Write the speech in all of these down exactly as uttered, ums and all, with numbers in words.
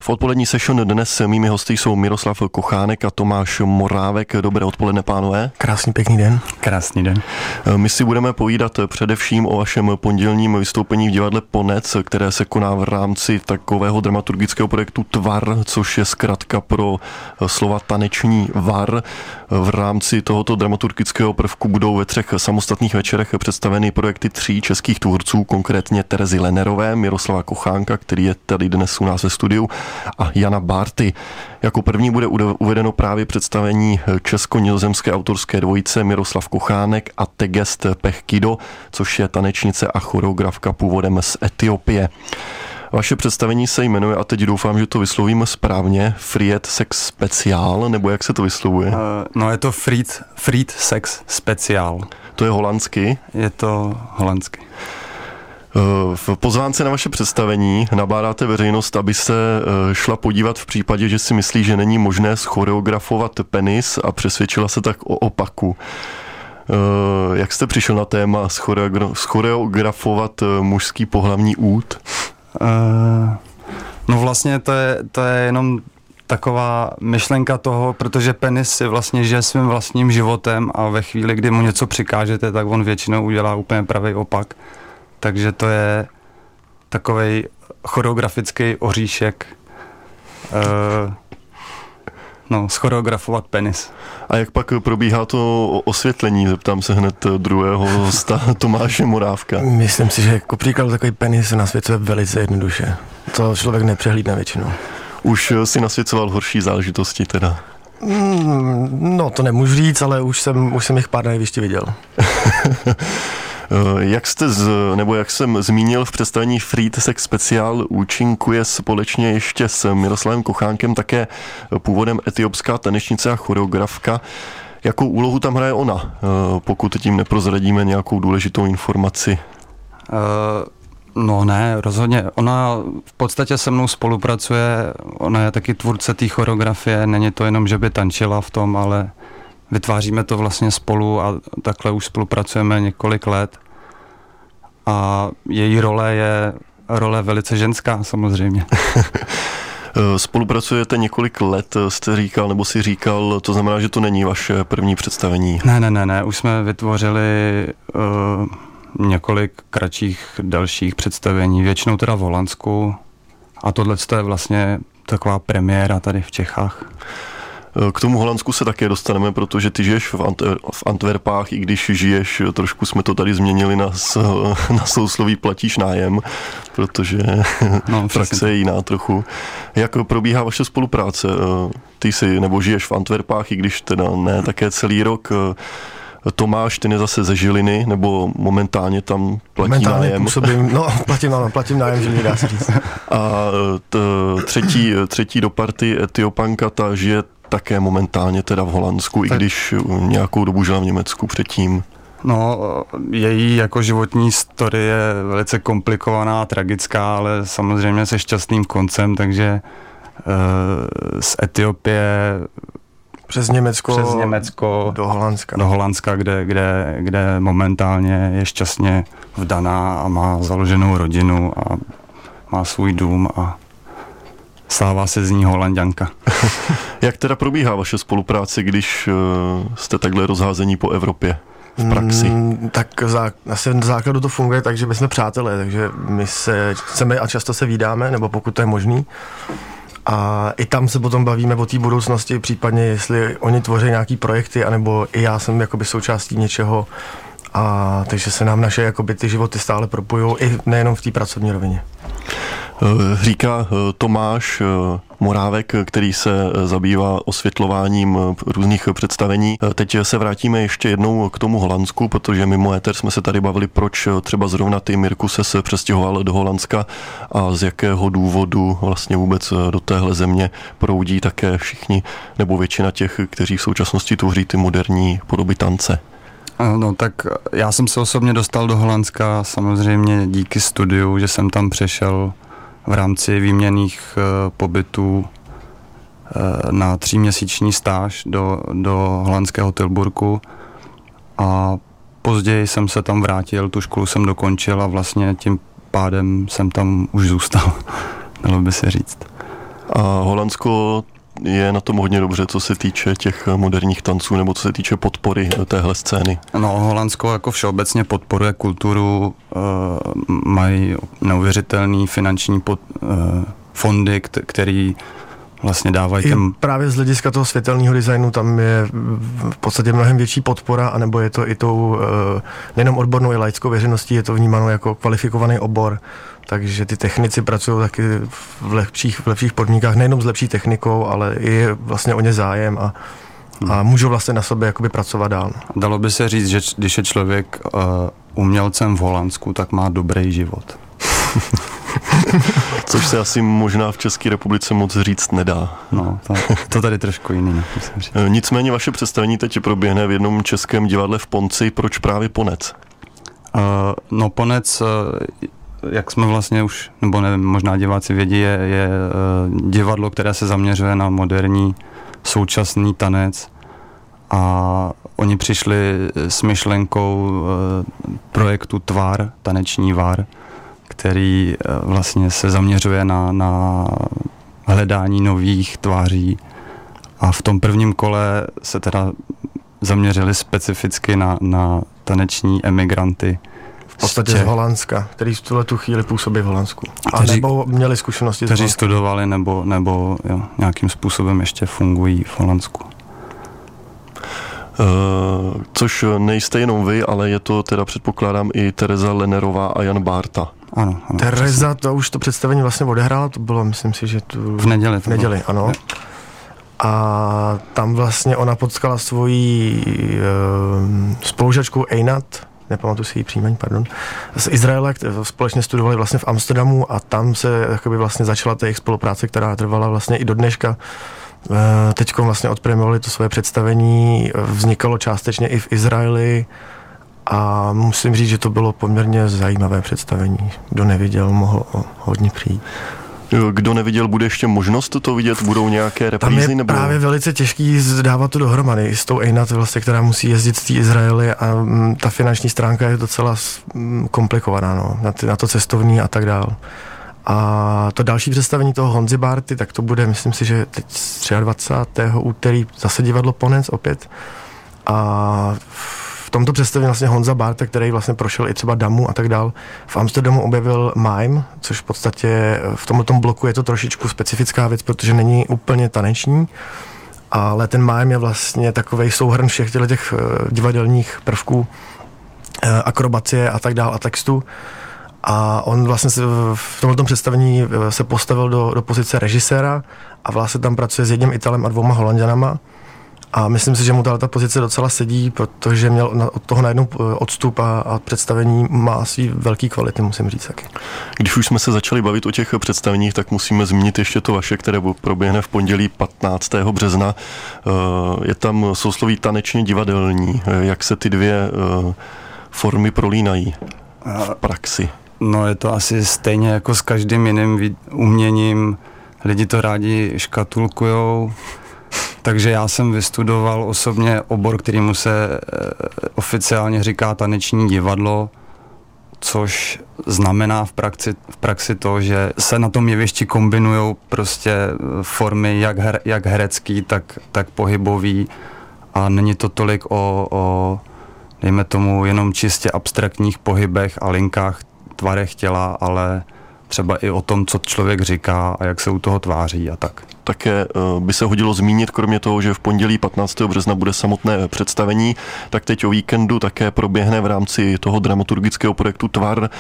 V odpolední session dnes mými hosty jsou Miroslav Kochánek a Tomáš Morávek. Dobré odpoledne, pánové. Krásný pěkný den. Krásný den. My si budeme povídat především o vašem pondělním vystoupení v divadle Ponec, které se koná v rámci takového dramaturgického projektu Tvar, což je zkratka pro slova taneční var. V rámci tohoto dramaturgického prvku budou ve třech samostatných večerech představeny projekty tří českých tvůrců, konkrétně Terezy Lenerové, Miroslava Kochánka, který je tady dnes u nás ve studiu, a Jana Bárty. Jako první bude uvedeno právě představení česko-nizozemské autorské dvojice Miroslav Kochánek a Tegest Pechkido, což je tanečnice a choreografka původem z Etiopie. Vaše představení se jmenuje, a teď doufám, že to vyslovím správně, Fried Sex Special, nebo jak se to vyslovuje? Uh, no je to Fried, Fried Sex Special. To je holandsky? Je to holandsky. V pozvánce na vaše představení nabádáte veřejnost, aby se šla podívat v případě, že si myslí, že není možné schoreografovat penis, a přesvědčila se tak o opaku. Jak jste přišel na téma schoreografovat mužský pohlavní úd? Uh, no vlastně to je, to je jenom taková myšlenka toho, protože penis si vlastně žije svým vlastním životem a ve chvíli, kdy mu něco přikážete, tak on většinou udělá úplně pravý opak. Takže to je takovej choreografický oříšek, uh, no, schoreografovat penis. A jak pak probíhá to osvětlení? Zeptám se hned druhého hosta, Tomáše Morávka. Myslím si, že jako příklad takový penis nasvěcuje velice jednoduše. To člověk nepřehlídne většinou. Už si nasvěcoval horší záležitosti teda? Mm, no, to nemůžu říct, ale už jsem, už jsem jich pár na jevišti viděl. Jak jste, z, nebo jak jsem zmínil v představení Fried Sex Special, účinkuje společně ještě s Miroslavem Kochánkem také původem etiopská tanečnice a choreografka. Jakou úlohu tam hraje ona, pokud tím neprozradíme nějakou důležitou informaci? Uh, no ne, rozhodně. Ona v podstatě se mnou spolupracuje, ona je taky tvůrce té choreografie, není to jenom, že by tančila v tom, ale vytváříme to vlastně spolu a takhle už spolupracujeme několik let. A její role je role velice ženská, samozřejmě. Spolupracujete několik let, jste říkal, nebo si říkal, to znamená, že to není vaše první představení? Ne, ne, ne, ne. Už jsme vytvořili uh, několik kratších dalších představení, většinou teda v Holandsku. A tohle je vlastně taková premiéra tady v Čechách. K tomu Holandsku se také dostaneme, protože ty žiješ v, Antwer- v Antwerpách, i když žiješ, trošku jsme to tady změnili na, na sousloví platíš nájem, protože no, praxe je jiná trochu. Jak probíhá vaše spolupráce? Ty jsi, nebo žiješ v Antwerpách, i když teda ne také celý rok. Tomáš, ty je zase ze Žiliny, nebo momentálně tam platí momentálně nájem? Působím, no, platím, ano, platím nájem, že mi dá se říct. A t, třetí, třetí do party Etiopanka, ta žije také momentálně teda v Holandsku, tak, i když nějakou dobu žila v Německu předtím. No, její jako životní story je velice komplikovaná a tragická, ale samozřejmě se šťastným koncem, takže uh, z Etiopie přes Německo, přes Německo do Holandska, do Holandska kde, kde, kde momentálně je šťastně vdaná a má založenou rodinu a má svůj dům a stává se z ní Holanďanka. Jak teda probíhá vaše spolupráce, když uh, jste takhle rozházení po Evropě v praxi? Mm, tak zá, asi na základu to funguje tak, že my jsme přátelé, takže my se chceme a často se vídáme, nebo pokud to je možný. A i tam se potom bavíme o té budoucnosti, případně jestli oni tvoří nějaký projekty, anebo i já jsem jakoby součástí něčeho. A takže se nám naše jakoby ty životy stále propojují, i nejenom v té pracovní rovině. Říká Tomáš Morávek, který se zabývá osvětlováním různých představení. Teď se vrátíme ještě jednou k tomu Holandsku, protože mimo éter jsme se tady bavili, proč třeba zrovna ty Mirku se přestěhoval do Holandska a z jakého důvodu vlastně vůbec do téhle země proudí také všichni, nebo většina těch, kteří v současnosti tvoří ty moderní podoby tance. No tak já jsem se osobně dostal do Holandska samozřejmě díky studiu, že jsem tam přešel v rámci výměnných uh, pobytů uh, na tříměsíční stáž do, do holandského Tilburgu a později jsem se tam vrátil, tu školu jsem dokončil a vlastně tím pádem jsem tam už zůstal, dalo by se říct. A Holandsko je na tom hodně dobře, co se týče těch moderních tanců, nebo co se týče podpory téhle scény. No, Holandsko jako všeobecně podporuje kulturu, uh, mají neuvěřitelný finanční pod, uh, fondy, k- který vlastně dávají těm... Právě z hlediska toho světelného designu tam je v podstatě mnohem větší podpora, anebo je to i tou nejenom odbornou, i laickou veřejností, je to vnímáno jako kvalifikovaný obor, takže ty technici pracují taky v lepších, v lepších podmínkách, nejenom s lepší technikou, ale i vlastně o ně zájem a, a můžou vlastně na sobě jakoby pracovat dál. Dalo by se říct, že když je člověk uh, umělcem v Holandsku, tak má dobrý život. Což se asi možná v České republice moc říct nedá. No, to, to tady trošku jiný. Nicméně vaše představení teď proběhne v jednom českém divadle v Ponci. Proč právě Ponec? Uh, no Ponec, uh, jak jsme vlastně už, nebo nevím, možná diváci vědí, je, je uh, divadlo, které se zaměřuje na moderní současný tanec a oni přišli s myšlenkou uh, projektu Tvar, taneční var, který vlastně se zaměřuje na, na hledání nových tváří a v tom prvním kole se teda zaměřili specificky na, na taneční emigranty. V podstatě z Holandska, který v tuhle tu chvíli působí v Holandsku. A kteří, nebo měli zkušenosti kteří z studovali nebo, nebo jo, nějakým způsobem ještě fungují v Holandsku. Uh, což nejste jenom vy, ale je to teda předpokládám i Tereza Lenerová a Jan Bárta. Ano, ano. Tereza, to už to představení vlastně odehrála, to bylo, myslím si, že tu... V neděli. V neděli, ano. Ne. A tam vlastně ona potkala svoji uh, spolužačku Einat, nepamatuji si její příjmení, pardon, z Izraele, které společně studovali vlastně v Amsterdamu a tam se jakoby vlastně začala ta jejich spolupráce, která trvala vlastně i do dneška. Teď vlastně odpremiovali to svoje představení, vznikalo částečně i v Izraeli a musím říct, že to bylo poměrně zajímavé představení. Kdo neviděl, mohl hodně přijít. Kdo neviděl, bude ještě možnost to vidět? Budou nějaké reprízy? Tam je nebo... právě velice těžký dávat to dohromady i s tou Einat, vlastně, která musí jezdit z té Izraeli a m, ta finanční stránka je docela m, komplikovaná, no, na, ty, na to cestovní a tak dál. A to další představení toho Honzy Bárty, tak to bude, myslím si, že teď dvacátého třetího úterý zase divadlo Ponec opět. A v tomto představení vlastně Honza Bárta, který vlastně prošel i třeba Damu a tak dál, v Amsterdamu objevil mime, což v podstatě v tomto bloku je to trošičku specifická věc, protože není úplně taneční, ale ten mime je vlastně takovej souhrn všech těch divadelních prvků, akrobacie a tak dál a textu. A on vlastně se v tomto představení se postavil do, do pozice režiséra a vlastně tam pracuje s jedním Italem a dvouma Holanďanama. A myslím si, že mu ta pozice docela sedí, protože měl na, od toho najednou odstup a, a představení má asi velký kvality, musím říct taky. Když už jsme se začali bavit o těch představeních, tak musíme zmínit ještě to vaše, které proběhne v pondělí patnáctého března. Je tam sousloví tanečně divadelní. Jak se ty dvě formy prolínají v praxi? No je to asi stejně jako s každým jiným uměním. Lidi to rádi škatulkujou. Takže já jsem vystudoval osobně obor, kterýmu se oficiálně říká taneční divadlo, což znamená v praxi, v praxi to, že se na tom jevišti kombinujou prostě formy jak, her, jak herecký, tak, tak pohybový a není to tolik o, o, dejme tomu, jenom čistě abstraktních pohybech a linkách, tvarech těla, ale třeba i o tom, co člověk říká a jak se u toho tváří a tak. Také by se hodilo zmínit, kromě toho, že v pondělí patnáctého března bude samotné představení, tak teď o víkendu také proběhne v rámci toho dramaturgického projektu Tvar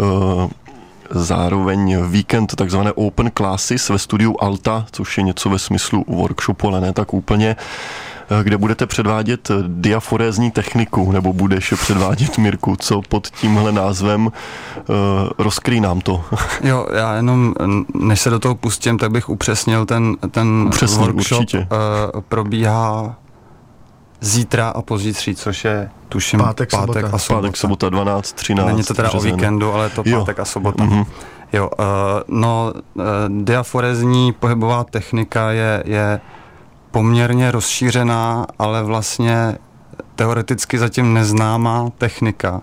zároveň víkend takzvané Open Classes ve studiu Alta, což je něco ve smyslu workshopu, ale ne tak úplně, kde budete předvádět diaforézní techniku, nebo budeš předvádět, Mirku, co pod tímhle názvem uh, rozkryj nám to. Jo, já jenom, než se do toho pustím, tak bych upřesnil, ten, ten Upřesnil, workshop určitě. Uh, probíhá zítra a pozítří, což je, tuším, pátek, pátek sobota. a sobota. Pátek, sobota, dvanáct, třináct. Není to teda březen. O víkendu, ale je to Jo. pátek a sobota. Mm-hmm. Jo, uh, no, uh, diaforézní pohybová technika je, je poměrně rozšířená, ale vlastně teoreticky zatím neznámá technika,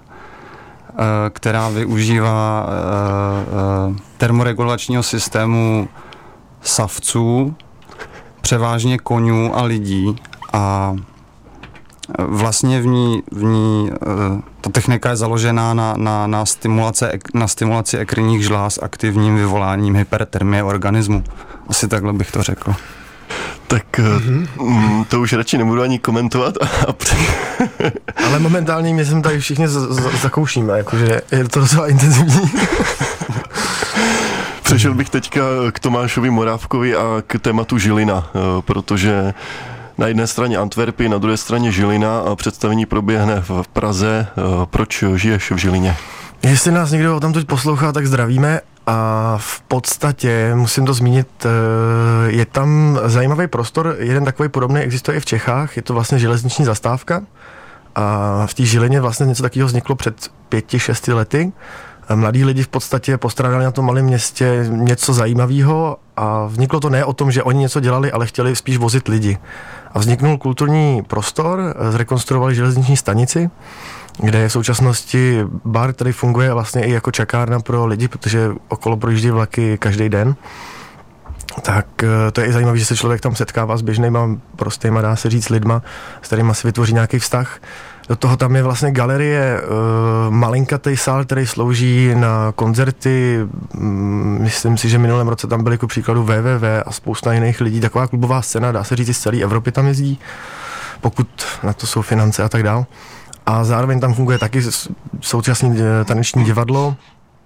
která využívá termoregulačního systému savců, převážně konňů a lidí a vlastně v ní, v ní ta technika je založená na, na, na, stimulace, na stimulaci ekrinních žláz aktivním vyvoláním hypertermie organismu. Asi takhle bych to řekl. Tak mm-hmm. to už radši nebudu ani komentovat. A Ale momentálně my jsme tady všichni z- z- zakoušíme, jakože je to docela intenzivní. Přešel bych teďka k Tomášovi Morávkovi a k tématu Žilina, protože na jedné straně Antwerpy, na druhé straně Žilina a představení proběhne v Praze. Proč žiješ v Žilině? Jestli nás někdo o tom teď poslouchá, tak zdravíme. A v podstatě, musím to zmínit, je tam zajímavý prostor, jeden takový podobný existuje i v Čechách, je to vlastně železniční zastávka a v té Žilině vlastně něco takového vzniklo před pěti, šesti lety. Mladí lidi v podstatě postrádali na tom malém městě něco zajímavého a vzniklo to ne o tom, že oni něco dělali, ale chtěli spíš vozit lidi. A vzniknul kulturní prostor, zrekonstruovali železniční stanici, kde je v současnosti bar, který funguje vlastně i jako čekárna pro lidi, protože okolo projíždí vlaky každý den. Tak to je i zajímavé, že se člověk tam setkává s běžnýma prostýma, dá se říct, lidma, s kterýma si vytvoří nějaký vztah. Do toho tam je vlastně galerie, uh, malinkatý sál, který slouží na koncerty. Mm, myslím si, že minulém roce tam byly jako příkladu W W W a spousta jiných lidí. Taková klubová scéna, dá se říct, z celé Evropy tam jezdí, pokud na to jsou finance a tak dál. A zároveň tam funguje taky současné taneční divadlo.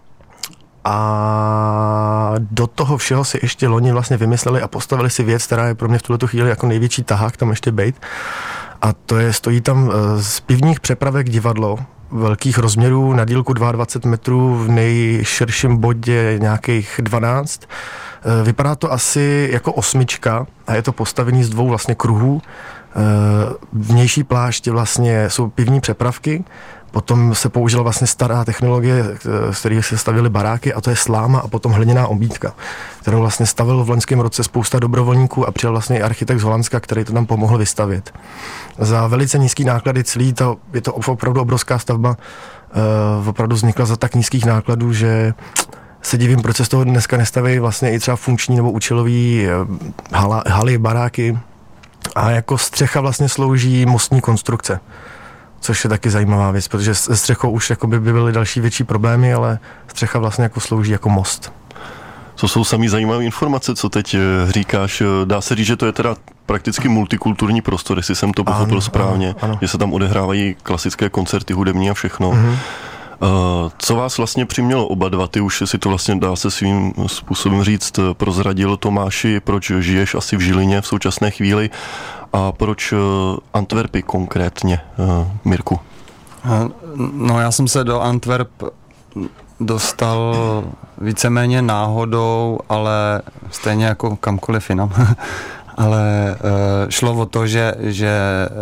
A do toho všeho si ještě loni vlastně vymysleli a postavili si věc, která je pro mě v tuhletu chvíli jako největší tahák tam ještě bejt. A to je, stojí tam z pivních přepravek divadlo velkých rozměrů na dílku dvacet dva metrů, v nejširším bodě nějakých dvanáct. Vypadá to asi jako osmička a je to postavený z dvou vlastně kruhů. Vnější pláště vlastně jsou pivní přepravky, potom se použila vlastně stará technologie, z kterých se stavily baráky, a to je sláma a potom hliněná obídka, kterou vlastně stavil v loňském roce spousta dobrovolníků a přijel vlastně i architekt z Holandska, který to tam pomohl vystavět. Za velice nízký náklady celý, to, je to opravdu obrovská stavba, uh, opravdu vznikla za tak nízkých nákladů, že se divím, proč se z toho dneska nestaví vlastně i třeba funkční nebo účelový hala, haly, baráky, a jako střecha vlastně slouží mostní konstrukce, což je taky zajímavá věc, protože se střechou už by byly další větší problémy, ale střecha vlastně jako slouží jako most. Co jsou samý zajímavé informace, co teď říkáš? Dá se říct, že to je teda prakticky multikulturní prostor, jestli jsem to pochopil ano, správně, ano, ano. Že se tam odehrávají klasické koncerty, hudební a všechno. Mm-hmm. Co vás vlastně přimělo oba dva? Ty už si to vlastně, dá se svým způsobem říct, prozradil. Tomáši, proč žiješ asi v Žilině v současné chvíli a proč Antwerpy konkrétně, Mirku? No, já jsem se do Antwerp dostal víceméně náhodou, ale stejně jako kamkoliv jinam. Ale šlo o to, že, že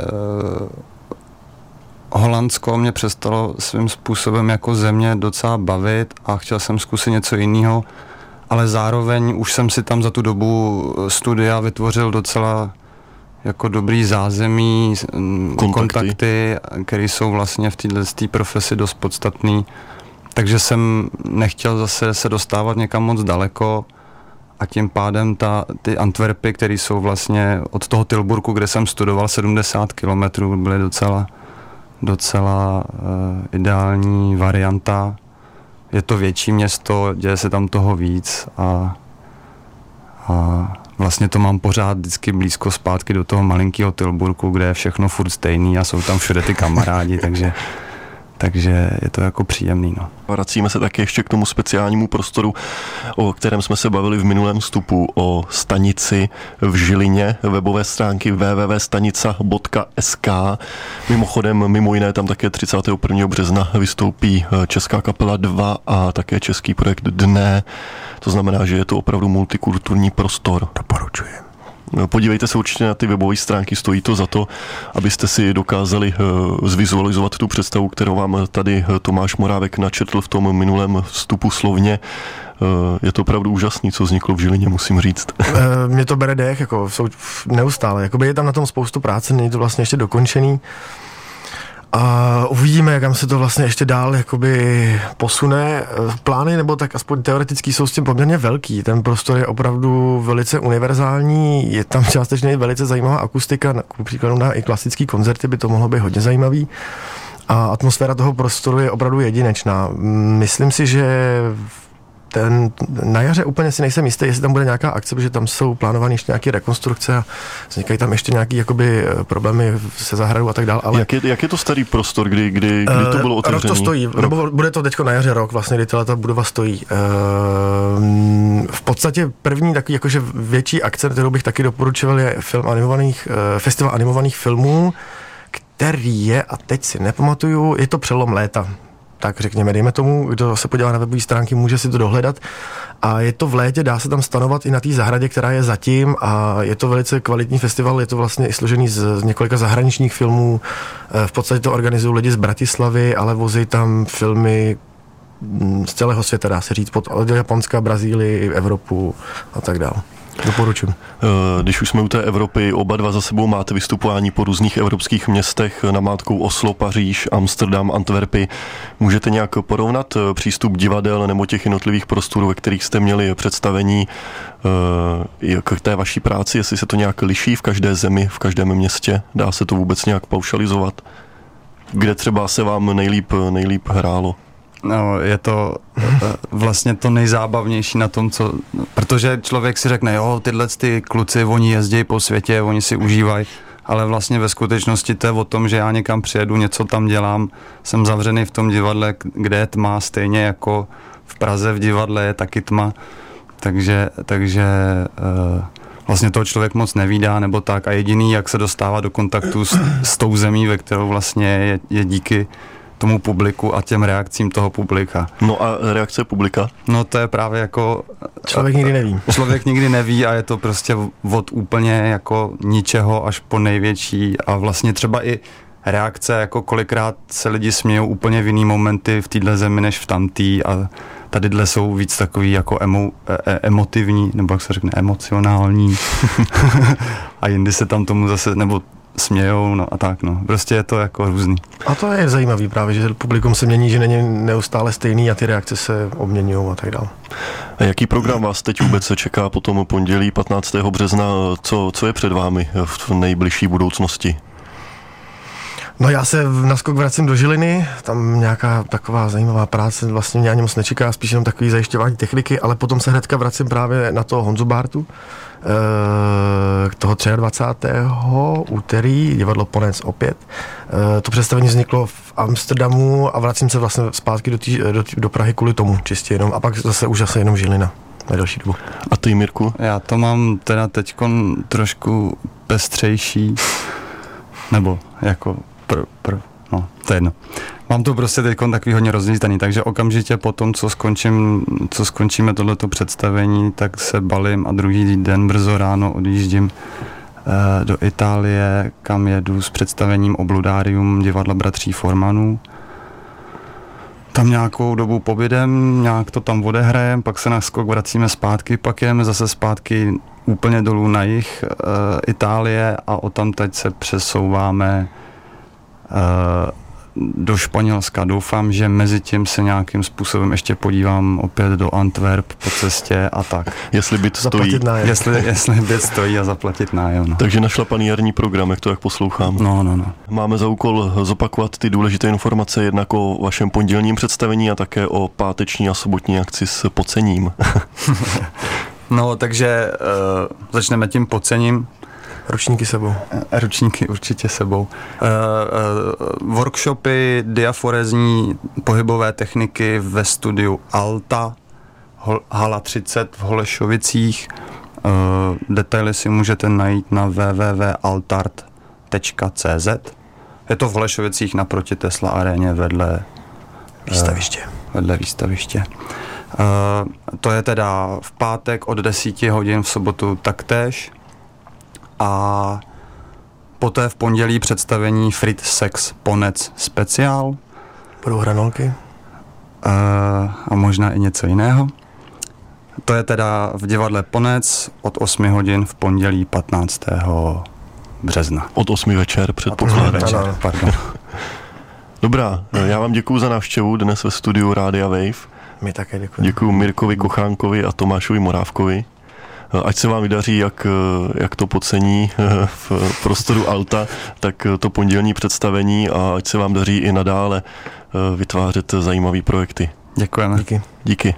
Holandsko mě přestalo svým způsobem jako země docela bavit a chtěl jsem zkusit něco jiného, ale zároveň už jsem si tam za tu dobu studia vytvořil docela jako dobrý zázemí, kontakty, kontakty které jsou vlastně v této profesi dost podstatný, takže jsem nechtěl zase se dostávat někam moc daleko a tím pádem ta, ty Antwerpy, které jsou vlastně od toho Tilburgu, kde jsem studoval sedmdesát kilometrů, byly docela docela uh, ideální varianta. Je to větší město, děje se tam toho víc a, a vlastně to mám pořád vždycky blízko zpátky do toho malinkého Tilburgu, kde je všechno furt stejný a jsou tam všude ty kamarádi, takže takže je to jako příjemný. No. Vracíme se taky ještě k tomu speciálnímu prostoru, o kterém jsme se bavili v minulém vstupu, o stanici v Žilině, webové stránky w w w tečka stanica tečka s k. Mimochodem, mimo jiné, tam také třicátého prvního března vystoupí česká kapela dva a také český projekt Dne. To znamená, že je to opravdu multikulturní prostor. Doporučuji. Podívejte se určitě na ty webové stránky, stojí to za to, abyste si dokázali uh, zvizualizovat tu představu, kterou vám tady Tomáš Morávek načetl v tom minulém vstupu slovně. Uh, je to opravdu úžasný, co vzniklo v Žilině, musím říct. E, mě to bere dech, jako jsou neustále. Jakoby je tam na tom spoustu práce, není to vlastně ještě dokončený. A uvidíme, kam se to vlastně ještě dál jakoby posune. Plány, nebo tak aspoň teoretický, jsou s tím poměrně velký. Ten prostor je opravdu velice univerzální, je tam částečně velice zajímavá akustika, k příkladu na i klasický koncerty by to mohlo být hodně zajímavý. A atmosféra toho prostoru je opravdu jedinečná. Myslím si, že ten, na jaře úplně si nejsem jistý, jestli tam bude nějaká akce, protože tam jsou plánované ještě nějaké rekonstrukce a vznikají tam ještě nějaké jakoby problémy se zahradou a tak dále. Ale jak, je, jak je to starý prostor, kdy, kdy, kdy to bylo otevřené? Rok to stojí, rok. Nebo bude to teďko na jaře rok, vlastně, kdy ta budova stojí. V podstatě první takový jakože větší akce, kterou bych taky doporučoval, je film animovaných, festival animovaných filmů, který je, a teď si nepamatuju, je to přelom léta. Tak řekněme, dejme tomu, kdo se podívá na webové stránky, může si to dohledat. A je to v létě, dá se tam stanovat i na té zahradě, která je zatím, a je to velice kvalitní festival, je to vlastně i složený z, z několika zahraničních filmů. V podstatě to organizují lidi z Bratislavy, ale vozí tam filmy z celého světa, dá se říct, od Japonska, Brazílii, Evropu a tak dále. Doporučím. Když už jsme u té Evropy, oba dva za sebou máte vystupování po různých evropských městech, namátkou Oslo, Paříž, Amsterdam, Antwerpy. Můžete nějak porovnat přístup divadel nebo těch jednotlivých prostorů, ve kterých jste měli představení k té vaší práci, jestli se to nějak liší v každé zemi, v každém městě? Dá se to vůbec nějak paušalizovat? Kde třeba se vám nejlíp, nejlíp hrálo? No, je to vlastně to nejzábavnější na tom, co, protože člověk si řekne, jo, tyhle ty kluci, oni jezdí po světě, oni si užívají, ale vlastně ve skutečnosti to je o tom, že já někam přijedu, něco tam dělám, jsem zavřený v tom divadle, kde je tma, stejně jako v Praze v divadle je taky tma, takže, takže uh, vlastně toho člověk moc nevídá, nebo tak, a jediný, jak se dostává do kontaktu s, s tou zemí, ve kterou vlastně je, je díky tomu publiku a těm reakcím toho publika. No a reakce publika? No to je právě jako... Člověk nikdy neví. Člověk nikdy neví a je to prostě od úplně jako ničeho až po největší a vlastně třeba i reakce, jako kolikrát se lidi smějou úplně v jiný momenty v téhle zemi než v tamtý a tadyhle jsou víc takový jako emo, e, emotivní, nebo jak se řekne, emocionální a jindy se tam tomu zase, nebo smějou, no a tak, no. Prostě je to jako různý. A to je zajímavý právě, že publikum se mění, že není neustále stejný a ty reakce se obměňují a tak dále. A jaký program vás teď vůbec čeká po tom pondělí patnáctého března? Co, co je před vámi v nejbližší budoucnosti? No já se na skok vracím do Žiliny, tam nějaká taková zajímavá práce vlastně mě ani moc nečeká, spíš jenom takový zajišťování techniky, ale potom se hnedka vracím právě na toho Honzu Bártu, k toho dvacátého třetího úterý, divadlo Ponec opět. To představení vzniklo v Amsterdamu a vracím se vlastně zpátky do, tý, do, do Prahy kvůli tomu čistě jenom a pak zase už zase jenom Žilina na další dobu. A ty, Mirku? Já to mám teda teďkon trošku pestřejší, nebo jako pr, pr, no, to je jedno. Mám to prostě teďkon takový hodně rozlítaný, takže okamžitě po tom, co skončím, co skončíme tohleto představení, tak se balím a druhý den brzo ráno odjíždím eh, do Itálie, kam jedu s představením Obludárium divadla bratří Formanů. Tam nějakou dobu pobydem, nějak to tam odehrajem, pak se na skok vracíme zpátky, pak jdeme zase zpátky úplně dolů na jih e, Itálie a odtamtud se přesouváme e, do Španělska. Doufám, že mezi tím se nějakým způsobem ještě podívám opět do Antwerp po cestě a tak. Jestli byt stojí. Jestli, jestli byt stojí a zaplatit nájem. No. Takže našlapaný jarní program, jak to jak poslouchám. No, no, no. Máme za úkol zopakovat ty důležité informace jednak o vašem pondělním představení a také o páteční a sobotní akci s Pocením. No, takže uh, začneme tím Pocením. Ručníky sebou. Ručníky určitě sebou. Uh, uh, workshopy diaforezní pohybové techniky ve studiu Alta, Hol, Hala třicet v Holešovicích. Uh, detaily si můžete najít na w w w tečka altart tečka c z. Je to v Holešovicích naproti Tesla aréně vedle výstaviště. Uh, vedle výstaviště. Uh, to je teda v pátek od deseti hodin, v sobotu taktéž. A poté v pondělí představení Fritz Sex Ponec speciál. Budou hranolky? Uh, a možná i něco jiného. To je teda v divadle Ponec od osmi hodin v pondělí patnáctého března. Od osmi večer předpokládám. Pardon. Dobrá, já vám děkuju za návštěvu dnes ve studiu Rádia Wave. My také děkujeme. Děkuju Mirkovi Kochánkovi a Tomášovi Morávkovi. Ať se vám vydaří, jak, jak to podcení v prostoru Alta, tak to pondělní představení a ať se vám daří i nadále vytvářet zajímavé projekty. Děkujeme. Díky. Díky.